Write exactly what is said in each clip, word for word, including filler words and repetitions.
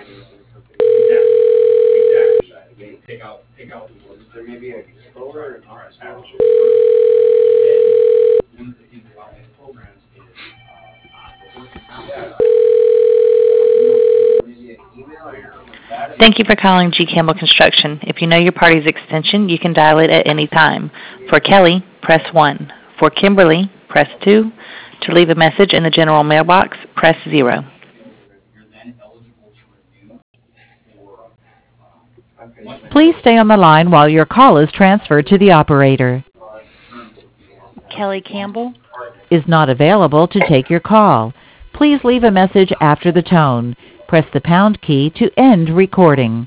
Thank you for calling G. Campbell Construction. If you know your party's extension, you can dial it at any time. For Kelly, press one. For Kimberly, press two. To leave a message in the general mailbox, press zero. Please stay on the line while your call is transferred to the operator. Kelly Campbell? Is not available to take your call. Please leave a message after the tone. Press the pound key to end recording.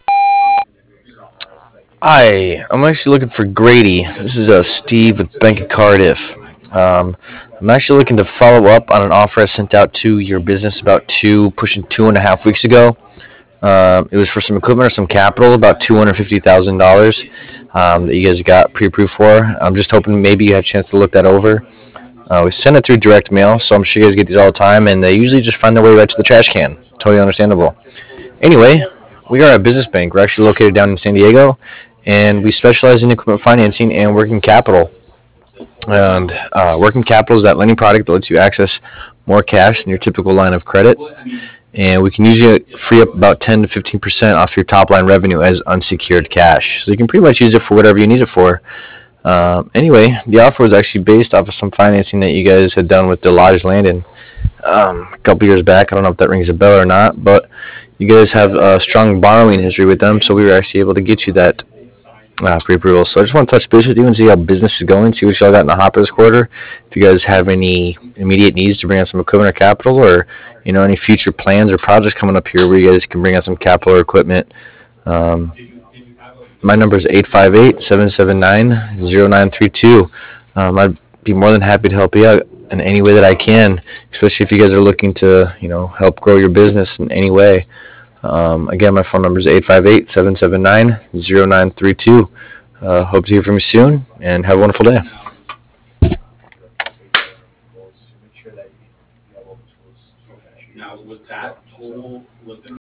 Hi, I'm actually looking for Grady. This is uh, Steve with Bank of Cardiff. Um, I'm actually looking to follow up on an offer I sent out to your business about two, pushing two and a half weeks ago. Uh, it was for some equipment or some capital, about two hundred fifty thousand dollars um, that you guys got pre-approved for. I'm just hoping maybe you had a chance to look that over. Uh, we send it through direct mail, so I'm sure you guys get these all the time, and they usually just find their way right to the trash can. Totally understandable. Anyway, we are a business bank. We're actually located down in San Diego, and we specialize in equipment financing and working capital. And uh, working capital is that lending product that lets you access more cash than your typical line of credit. And we can usually free up about ten to fifteen percent off your top line revenue as unsecured cash. So you can pretty much use it for whatever you need it for. Uh, anyway, the offer was actually based off of some financing that you guys had done with the Lodge Landing um, a couple years back. I don't know if that rings a bell or not, but you guys have a strong borrowing history with them, so we were actually able to get you that uh, pre-approval. So I just want to touch base with you and see how business is going, see what y'all got in the hopper this quarter. If you guys have any immediate needs to bring on some equipment or capital, or you know any future plans or projects coming up here where you guys can bring on some capital or equipment. Um, my number is eight five eight, seven seven nine, zero nine three two. Um, I'd be more than happy to help you out in any way that I can, especially if you guys are looking to, you know, help grow your business in any way. Um, again, my phone number is eight five eight, seven seven nine, zero nine three two. Uh, hope to hear from you soon, and have a wonderful day.